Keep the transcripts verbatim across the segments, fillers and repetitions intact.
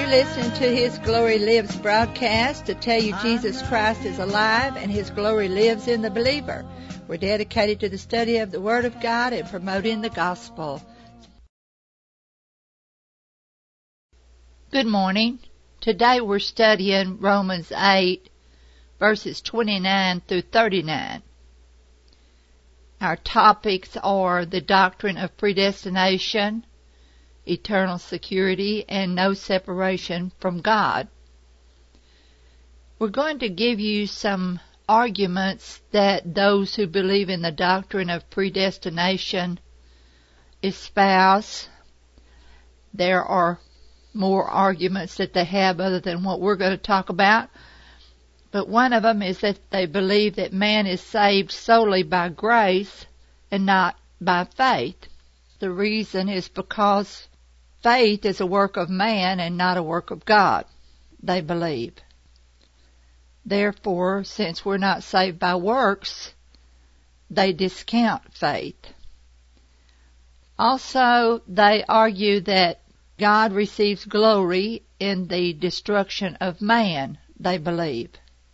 You're listening to His Glory Lives broadcast to tell you Jesus Christ is alive and His glory lives in the believer. We're dedicated to the study of the Word of God and promoting the gospel. Good morning. Today we're studying Romans eight, verses twenty-nine through thirty-nine. Our topics are the doctrine of predestination, eternal security, and no separation from God. We're going to give you some arguments that those who believe in the doctrine of predestination espouse. There are more arguments that they have other than what we're going to talk about, but one of them is that they believe that man is saved solely by grace and not by faith. The reason is because faith is a work of man and not a work of God, they believe. Therefore, since we're not saved by works, they discount faith. Also, they argue that God receives glory in the destruction of man, they believe.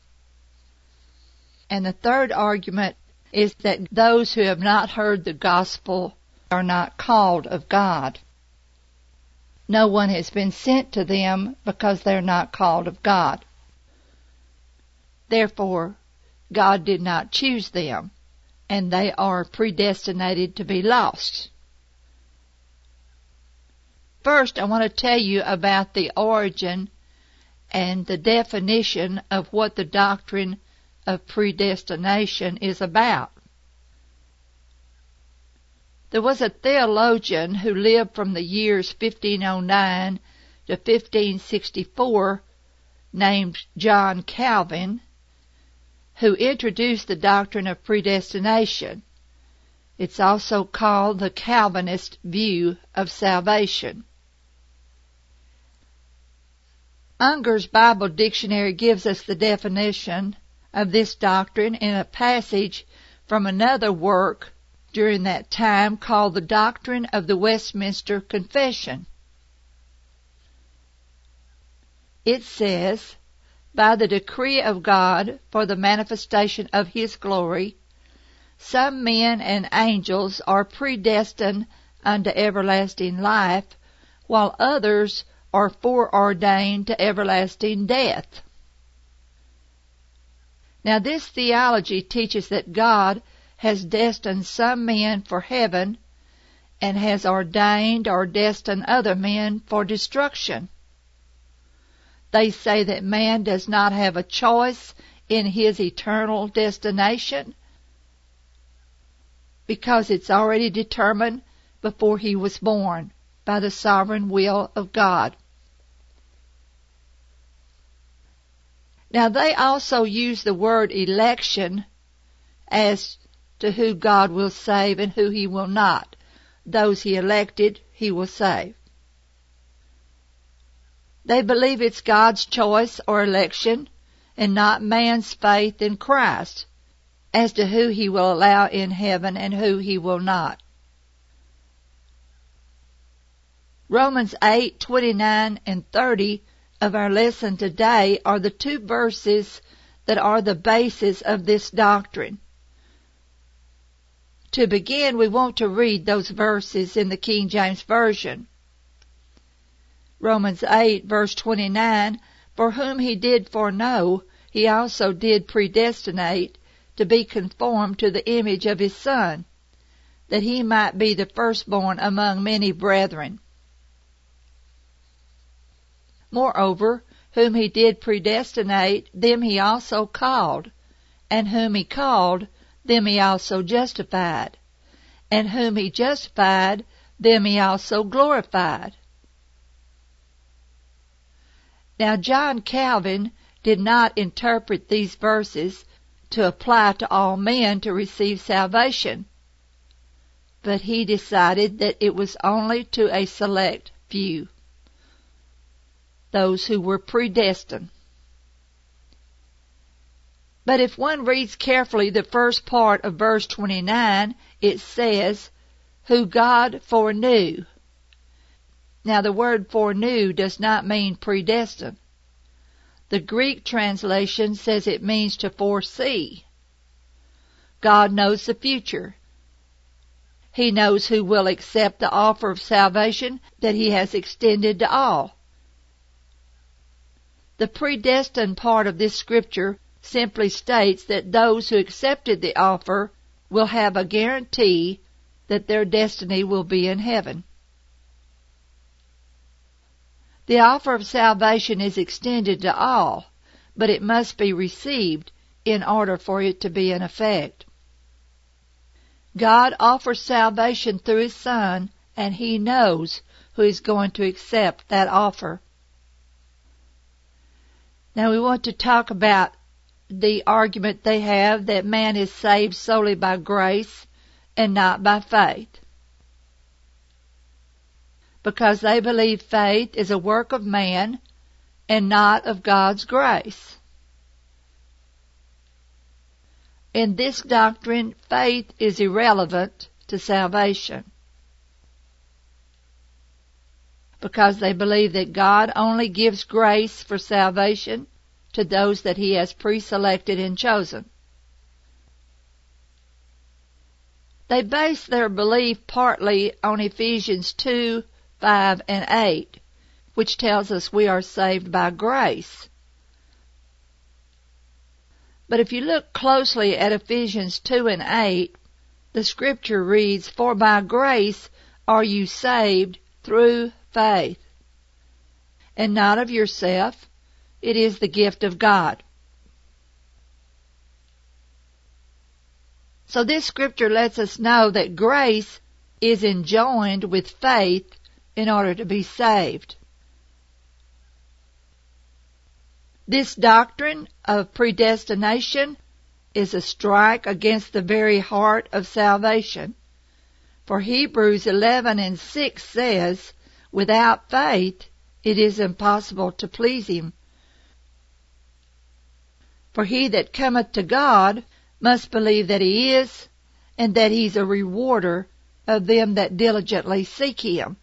And the third argument is that those who have not heard the gospel are not called of God. No one has been sent to them because they're not called of God. Therefore, God did not choose them, and they are predestinated to be lost. First, I want to tell you about the origin and the definition of what the doctrine of predestination is about. There was a theologian who lived from the years fifteen oh nine to fifteen sixty-four named John Calvin, who introduced the doctrine of predestination. It's also called the Calvinist view of salvation. Unger's Bible Dictionary gives us the definition of this doctrine in a passage from another work during that time called the Doctrine of the Westminster Confession. It says, by the decree of God for the manifestation of His glory, some men and angels are predestined unto everlasting life, while others are foreordained to everlasting death. Now this theology teaches that God has destined some men for heaven and has ordained or destined other men for destruction. They say that man does not have a choice in his eternal destination because it's already determined before he was born by the sovereign will of God. Now they also use the word election as to who God will save and who He will not. Those He elected, He will save. They believe it's God's choice or election and not man's faith in Christ as to who He will allow in heaven and who He will not. Romans eight, twenty-nine and thirty of our lesson today are the two verses that are the basis of this doctrine. To begin, we want to read those verses in the King James Version. Romans eight, verse twenty-nine, for whom He did foreknow, He also did predestinate to be conformed to the image of His Son, that He might be the firstborn among many brethren. Moreover, whom He did predestinate, them He also called, and whom He called, them He also justified, and whom He justified, them He also glorified. Now John Calvin did not interpret these verses to apply to all men to receive salvation, but he decided that it was only to a select few, those who were predestined. But if one reads carefully the first part of verse twenty-nine, it says, who God foreknew. Now the word foreknew does not mean predestined. The Greek translation says it means to foresee. God knows the future. He knows who will accept the offer of salvation that He has extended to all. The predestined part of this scripture simply states that those who accepted the offer will have a guarantee that their destiny will be in heaven. The offer of salvation is extended to all, but it must be received in order for it to be in effect. God offers salvation through His Son, and He knows who is going to accept that offer. Now we want to talk about the argument they have that man is saved solely by grace and not by faith, because they believe faith is a work of man and not of God's grace. In this doctrine, faith is irrelevant to salvation, because they believe that God only gives grace for salvation to those that He has pre-selected and chosen. They base their belief partly on Ephesians two, five, and eight, which tells us we are saved by grace. But if you look closely at Ephesians two and eight, the scripture reads, "For by grace are you saved through faith, and not of yourself, it is the gift of God." So this scripture lets us know that grace is enjoined with faith in order to be saved. This doctrine of predestination is a strike against the very heart of salvation. For Hebrews eleven and six says, "Without faith it is impossible to please Him. For he that cometh to God must believe that He is, and that He's a rewarder of them that diligently seek Him."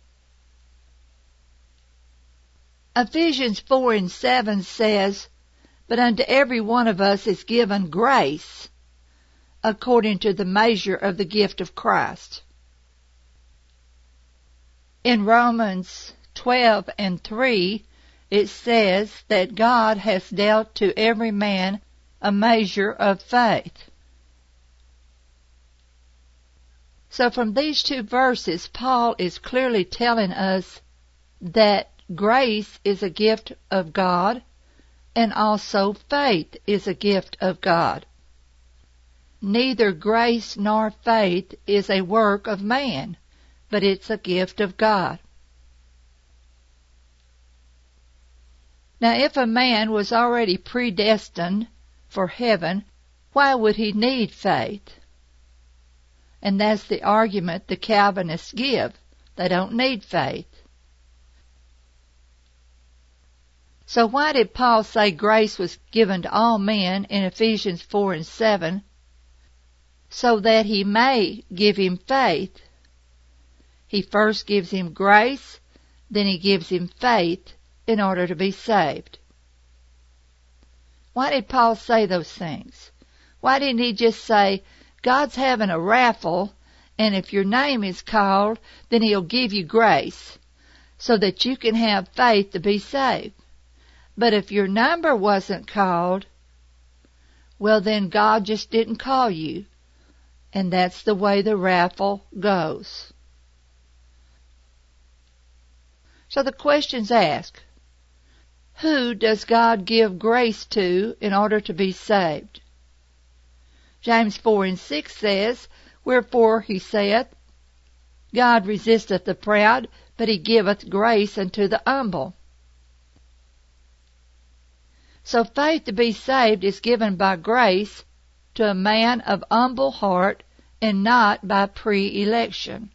Ephesians four and seven says, "But unto every one of us is given grace, according to the measure of the gift of Christ." In Romans twelve and three, it says that God has dealt to every man a measure of faith. So from these two verses, Paul is clearly telling us that grace is a gift of God, and also faith is a gift of God. Neither grace nor faith is a work of man, but it's a gift of God. Now, if a man was already predestined for heaven, why would he need faith? And that's the argument the Calvinists give. They don't need faith. So why did Paul say grace was given to all men in Ephesians four and seven? So that He may give him faith. He first gives him grace, then He gives him faith in order to be saved. Why did Paul say those things? Why didn't he just say, God's having a raffle, and if your name is called, then He'll give you grace, so that you can have faith to be saved. But if your number wasn't called, well then God just didn't call you. And that's the way the raffle goes. So the question's asked, who does God give grace to in order to be saved? James four and six says, "Wherefore he saith, God resisteth the proud, but He giveth grace unto the humble." So faith to be saved is given by grace to a man of humble heart and not by pre-election.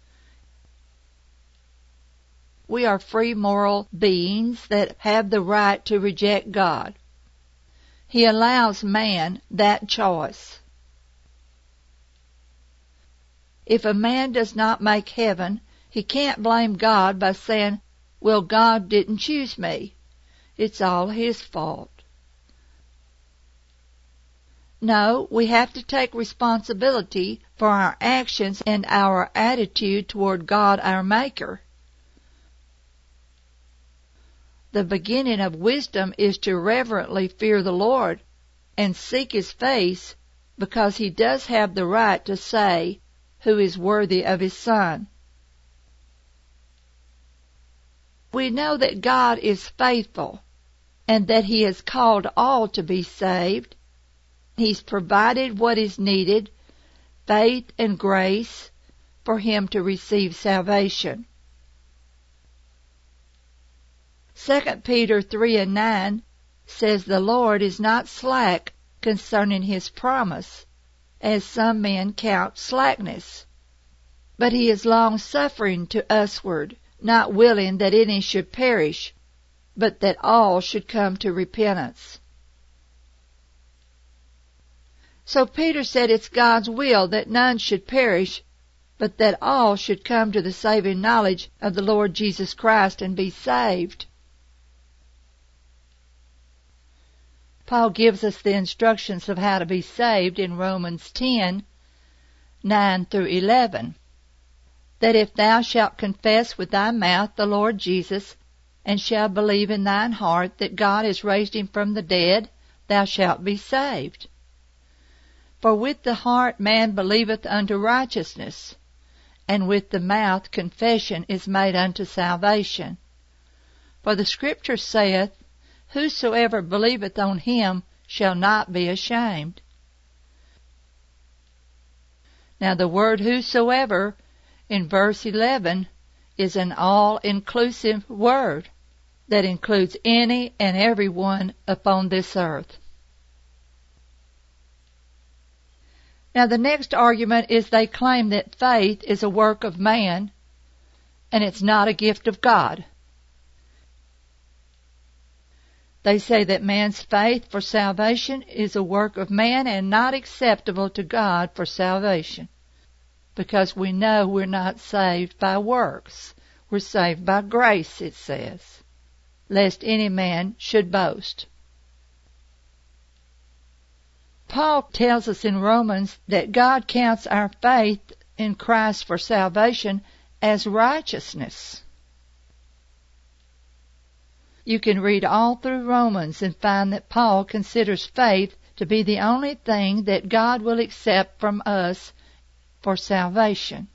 We are free moral beings that have the right to reject God. He allows man that choice. If a man does not make heaven, He can't blame God by saying, well, God didn't choose me. It's all His fault. No, we have to take responsibility for our actions and our attitude toward God, our Maker. The beginning of wisdom is to reverently fear the Lord and seek His face, because He does have the right to say who is worthy of His Son. We know that God is faithful and that He has called all to be saved. He's provided what is needed, faith and grace, for him to receive salvation. Second Peter three and nine says the Lord is not slack concerning His promise, as some men count slackness, but He is long-suffering to usward, not willing that any should perish, but that all should come to repentance. So Peter said it's God's will that none should perish, but that all should come to the saving knowledge of the Lord Jesus Christ and be saved. Paul gives us the instructions of how to be saved in Romans ten, nine through eleven. That if thou shalt confess with thy mouth the Lord Jesus, and shalt believe in thine heart that God has raised him from the dead, thou shalt be saved. For with the heart man believeth unto righteousness, and with the mouth confession is made unto salvation. For the Scripture saith, whosoever believeth on Him shall not be ashamed. Now the word whosoever in verse eleven is an all-inclusive word that includes any and everyone upon this earth. Now the next argument is they claim that faith is a work of man and it's not a gift of God. They say that man's faith for salvation is a work of man and not acceptable to God for salvation, because we know we're not saved by works. We're saved by grace, it says, lest any man should boast. Paul tells us in Romans that God counts our faith in Christ for salvation as righteousness. You can read all through Romans and find that Paul considers faith to be the only thing that God will accept from us for salvation.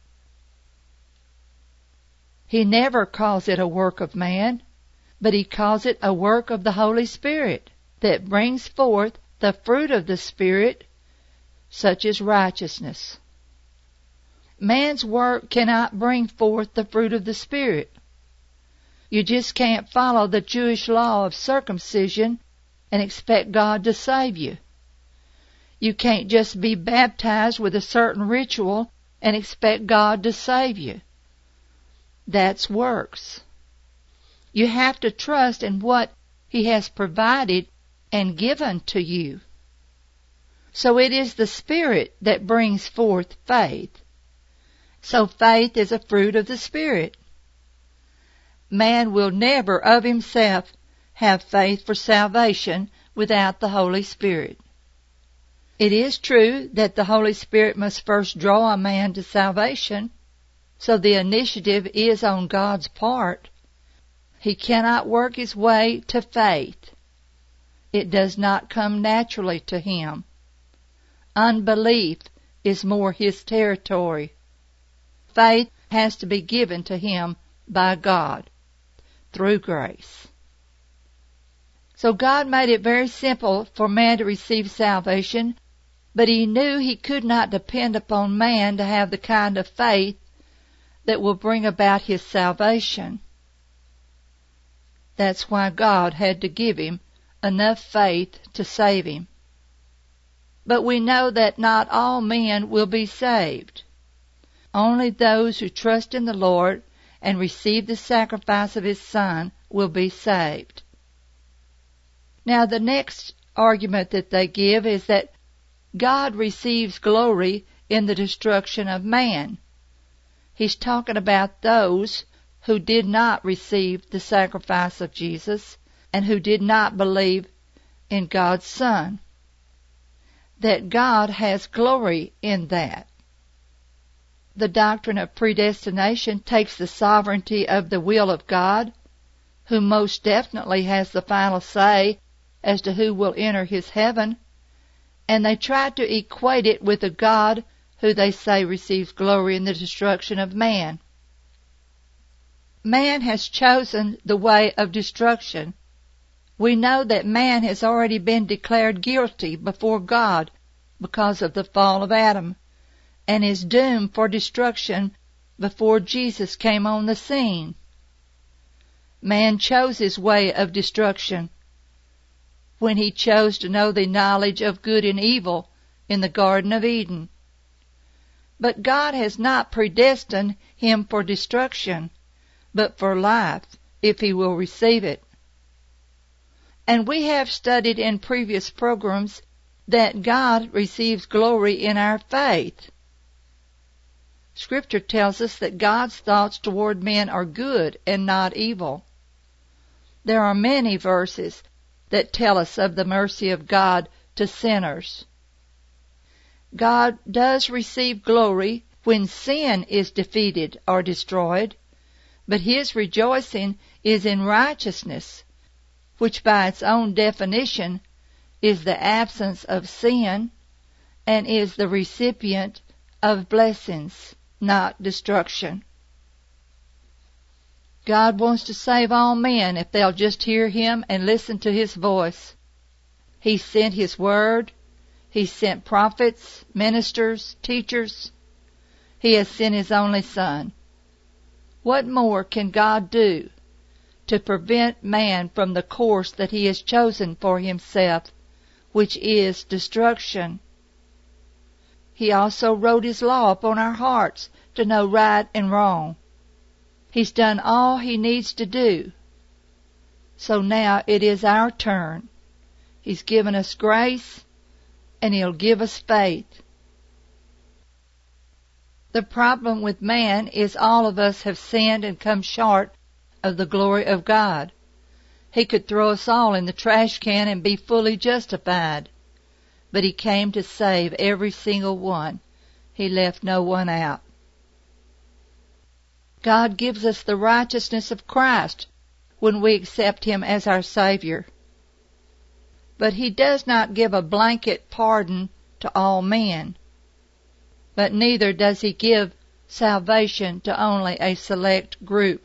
He never calls it a work of man, but he calls it a work of the Holy Spirit that brings forth the fruit of the Spirit, such as righteousness. Man's work cannot bring forth the fruit of the Spirit. You just can't follow the Jewish law of circumcision and expect God to save you. You can't just be baptized with a certain ritual and expect God to save you. That's works. You have to trust in what He has provided and given to you. So it is the Spirit that brings forth faith. So faith is a fruit of the Spirit. Man will never of himself have faith for salvation without the Holy Spirit. It is true that the Holy Spirit must first draw a man to salvation, so the initiative is on God's part. He cannot work his way to faith. It does not come naturally to him. Unbelief is more his territory. Faith has to be given to him by God through grace. So God made it very simple for man to receive salvation, but He knew He could not depend upon man to have the kind of faith that will bring about his salvation. That's why God had to give him enough faith to save him. But we know that not all men will be saved. Only those who trust in the Lord and receive the sacrifice of His Son will be saved. Now the next argument that they give is that God receives glory in the destruction of man. He's talking about those who did not receive the sacrifice of Jesus and who did not believe in God's Son. That God has glory in that. The doctrine of predestination takes the sovereignty of the will of God, who most definitely has the final say as to who will enter his heaven, and they try to equate it with a God who they say receives glory in the destruction of man. Man has chosen the way of destruction. We know that man has already been declared guilty before God because of the fall of Adam, and is doomed for destruction before Jesus came on the scene. Man chose his way of destruction when he chose to know the knowledge of good and evil in the Garden of Eden. But God has not predestined him for destruction, but for life, if he will receive it. And we have studied in previous programs that God receives glory in our faith. Scripture tells us that God's thoughts toward men are good and not evil. There are many verses that tell us of the mercy of God to sinners. God does receive glory when sin is defeated or destroyed, but his rejoicing is in righteousness, which by its own definition is the absence of sin and is the recipient of blessings, not destruction. God wants to save all men if they'll just hear him and listen to his voice. He sent his word. He sent prophets, ministers, teachers. He has sent his only Son. What more can God do to prevent man from the course that he has chosen for himself, which is destruction? He also wrote his law upon our hearts to know right and wrong. He's done all he needs to do. So now it is our turn. He's given us grace, and he'll give us faith. The problem with man is all of us have sinned and come short of the glory of God. He could throw us all in the trash can and be fully justified. But he came to save every single one. He left no one out. God gives us the righteousness of Christ when we accept him as our Savior. But he does not give a blanket pardon to all men, but neither does he give salvation to only a select group.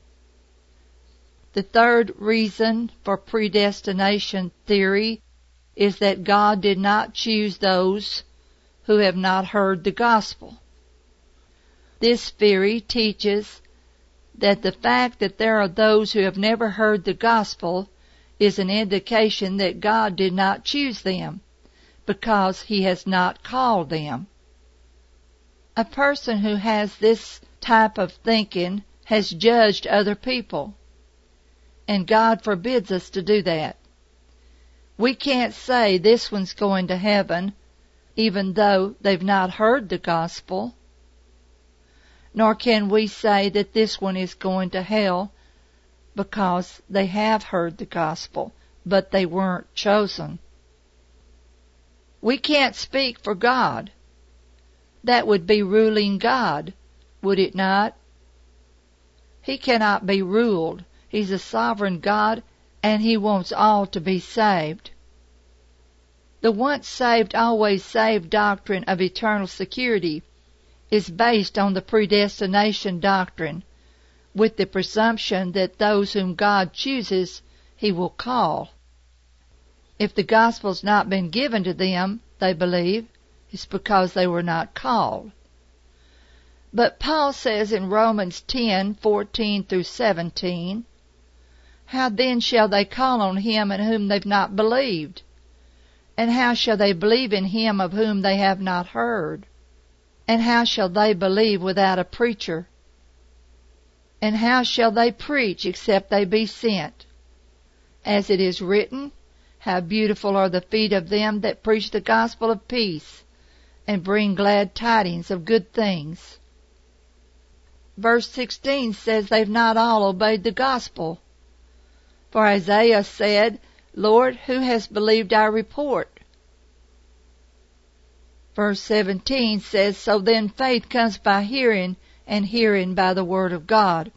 The third reason for predestination theory is that God did not choose those who have not heard the gospel. This theory teaches that the fact that there are those who have never heard the gospel is an indication that God did not choose them, because he has not called them. A person who has this type of thinking has judged other people, and God forbids us to do that. We can't say this one's going to heaven, even though they've not heard the gospel. Nor can we say that this one is going to hell because they have heard the gospel, but they weren't chosen. We can't speak for God. That would be ruling God, would it not? He cannot be ruled. He's a sovereign God, and he wants all to be saved. The once saved, always saved doctrine of eternal security is based on the predestination doctrine, with the presumption that those whom God chooses, he will call. If the gospel's not been given to them, they believe, it's because they were not called. But Paul says in Romans ten, fourteen through seventeen, how then shall they call on him in whom they've not believed? And how shall they believe in him of whom they have not heard? And how shall they believe without a preacher? And how shall they preach except they be sent? As it is written, how beautiful are the feet of them that preach the gospel of peace, and bring glad tidings of good things. verse sixteen says they've not all obeyed the gospel. For Isaiah said, Lord, who has believed our report? Verse seventeen says, so then faith comes by hearing, and hearing by the word of God.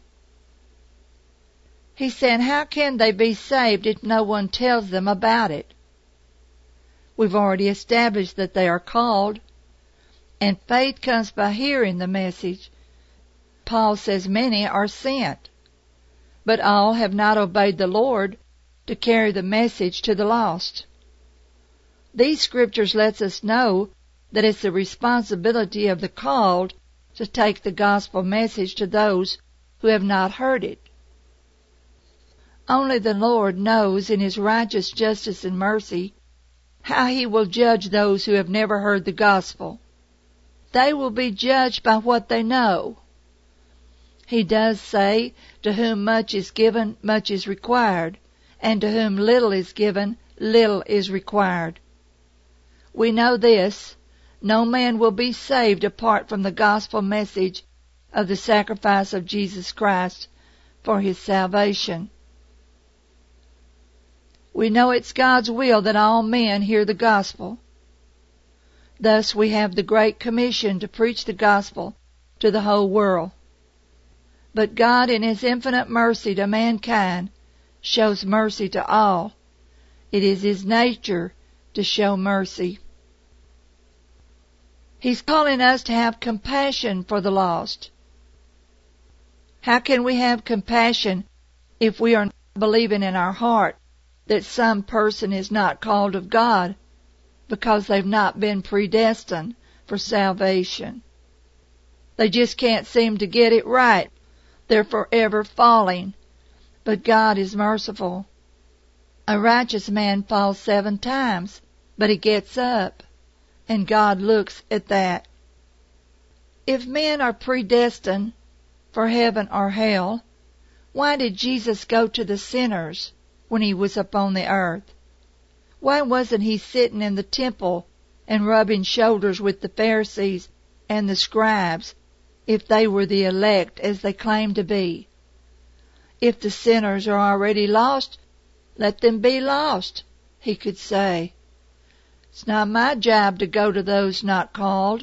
He said, how can they be saved if no one tells them about it? We've already established that they are called, and faith comes by hearing the message. Paul says many are sent, but all have not obeyed the Lord to carry the message to the lost. These scriptures lets us know that it's the responsibility of the called to take the gospel message to those who have not heard it. Only the Lord knows in His righteous justice and mercy how He will judge those who have never heard the gospel. They will be judged by what they know. He does say, to whom much is given, much is required, and to whom little is given, little is required. We know this, no man will be saved apart from the gospel message of the sacrifice of Jesus Christ for his salvation. We know it's God's will that all men hear the gospel. Thus we have the Great Commission to preach the gospel to the whole world. But God, in His infinite mercy to mankind, shows mercy to all. It is His nature to show mercy. He's calling us to have compassion for the lost. How can we have compassion if we are not believing in our heart that some person is not called of God because they've not been predestined for salvation? They just can't seem to get it right. They're forever falling. But God is merciful. A righteous man falls seven times, but he gets up, and God looks at that. If men are predestined for heaven or hell, why did Jesus go to the sinners when He was upon the earth? Why wasn't He sitting in the temple and rubbing shoulders with the Pharisees and the scribes if they were the elect as they claim to be? If the sinners are already lost, let them be lost, He could say. It's not my job to go to those not called.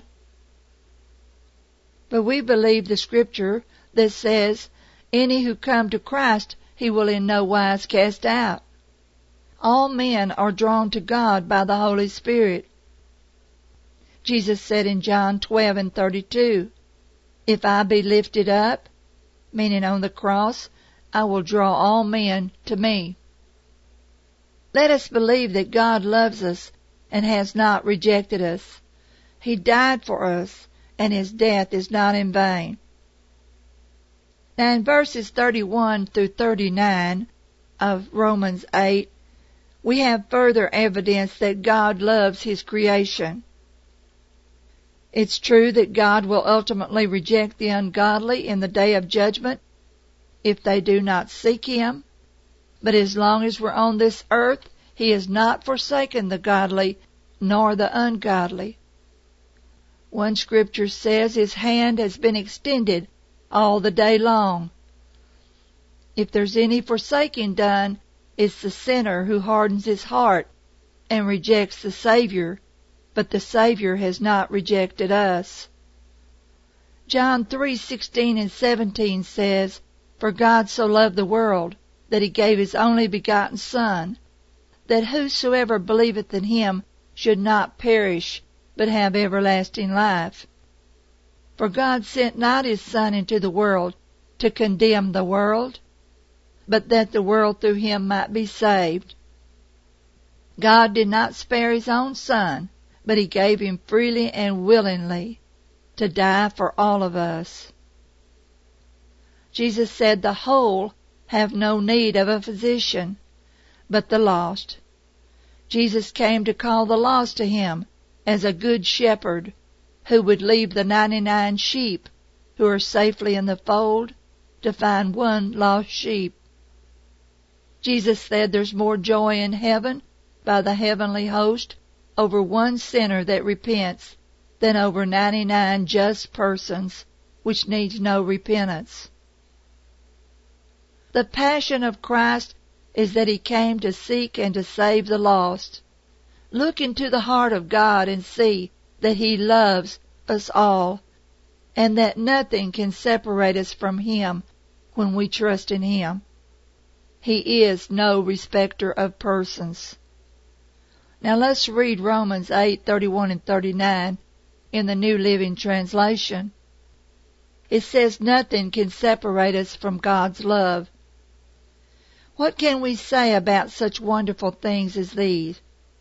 But we believe the scripture that says, any who come to Christ He will in no wise cast out. All men are drawn to God by the Holy Spirit. Jesus said in John twelve and thirty-two, if I be lifted up, meaning on the cross, I will draw all men to me. Let us believe that God loves us and has not rejected us. He died for us, and His death is not in vain. Now in verses thirty-one through thirty-nine of Romans eight, we have further evidence that God loves His creation. It's true that God will ultimately reject the ungodly in the day of judgment if they do not seek Him, but as long as we're on this earth, He has not forsaken the godly nor the ungodly. One scripture says His hand has been extended all the day long. If there's any forsaking done, it's the sinner who hardens his heart and rejects the Savior, but the Savior has not rejected us. John three sixteen and seventeen says, for God so loved the world, that He gave His only begotten Son, that whosoever believeth in Him should not perish, but have everlasting life. For God sent not His Son into the world to condemn the world, but that the world through Him might be saved. God did not spare His own Son, but He gave Him freely and willingly to die for all of us. Jesus said the whole have no need of a physician, but the lost. Jesus came to call the lost to Him as a good shepherd who would leave the ninety-nine sheep who are safely in the fold to find one lost sheep. Jesus said there's more joy in heaven by the heavenly host over one sinner that repents than over ninety-nine just persons which needs no repentance. The passion of Christ is that He came to seek and to save the lost. Look into the heart of God and see that He loves us all, and that nothing can separate us from Him when we trust in Him. He is no respecter of persons. Now let's read Romans eight, thirty-one and thirty-nine in the New Living Translation. It says, nothing can separate us from God's love. What can we say about such wonderful things as these?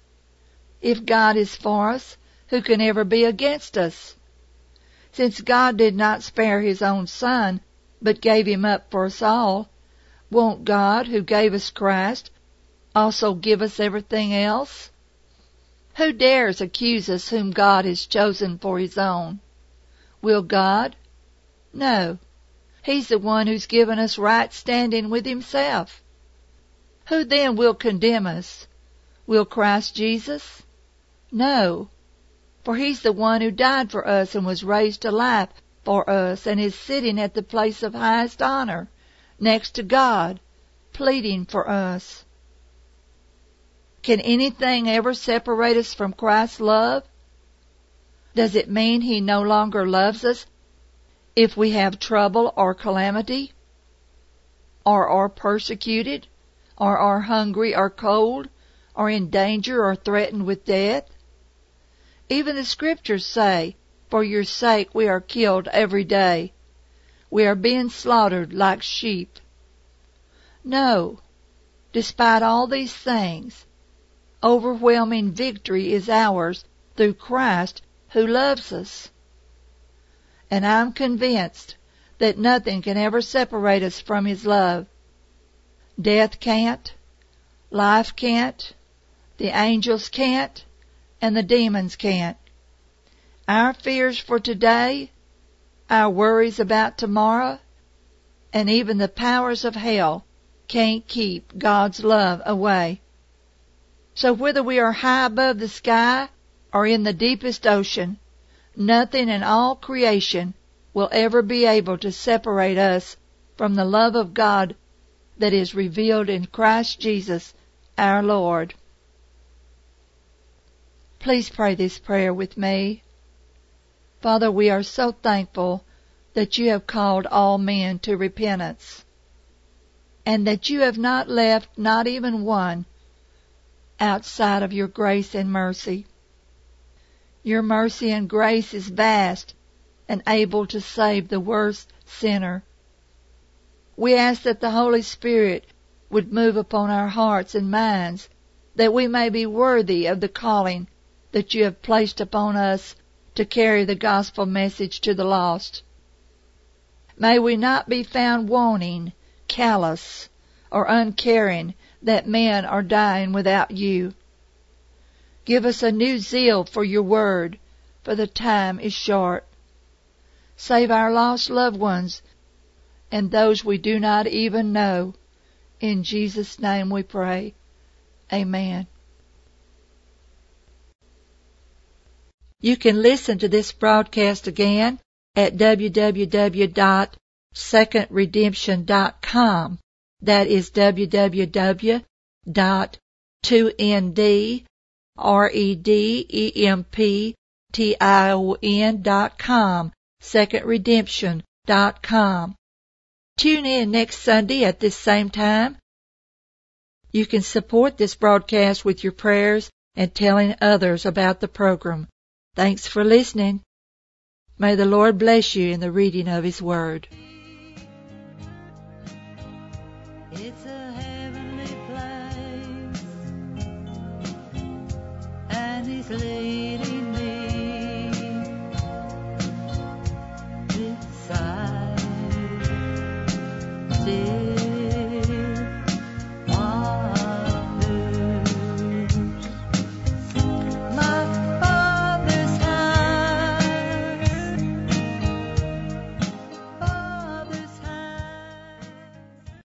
If God is for us, who can ever be against us? Since God did not spare His own Son, but gave Him up for us all, won't God, who gave us Christ, also give us everything else? Who dares accuse us whom God has chosen for His own? Will God? No. He's the one who's given us right standing with Himself. Who then will condemn us? Will Christ Jesus? No. For He's the one who died for us and was raised to life for us and is sitting at the place of highest honor, next to God, pleading for us. Can anything ever separate us from Christ's love? Does it mean He no longer loves us if we have trouble or calamity, or are persecuted, or are hungry or cold, or in danger or threatened with death? Even the Scriptures say, for your sake we are killed every day. We are being slaughtered like sheep. No. Despite all these things, overwhelming victory is ours through Christ who loves us. And I'm convinced that nothing can ever separate us from His love. Death can't, life can't, the angels can't, and the demons can't. Our fears for today, our worries about tomorrow, and even the powers of hell can't keep God's love away. So whether we are high above the sky or in the deepest ocean, nothing in all creation will ever be able to separate us from the love of God that is revealed in Christ Jesus our Lord. Please pray this prayer with me. Father, we are so thankful that You have called all men to repentance, and that You have not left not even one outside of Your grace and mercy. Your mercy and grace is vast and able to save the worst sinner. We ask that the Holy Spirit would move upon our hearts and minds, that we may be worthy of the calling that You have placed upon us to carry the gospel message to the lost. May we not be found wanting, callous, or uncaring that men are dying without You. Give us a new zeal for Your word, for the time is short. Save our lost loved ones and those we do not even know. In Jesus' name we pray. Amen. You can listen to this broadcast again at w w w dot second redemption dot com. That is w w w dot two n d redemption dot com, second redemption dot com. Tune in next Sunday at this same time. You can support this broadcast with your prayers and telling others about the program. Thanks for listening. May the Lord bless you in the reading of His Word. It's a heavenly place, and He's leading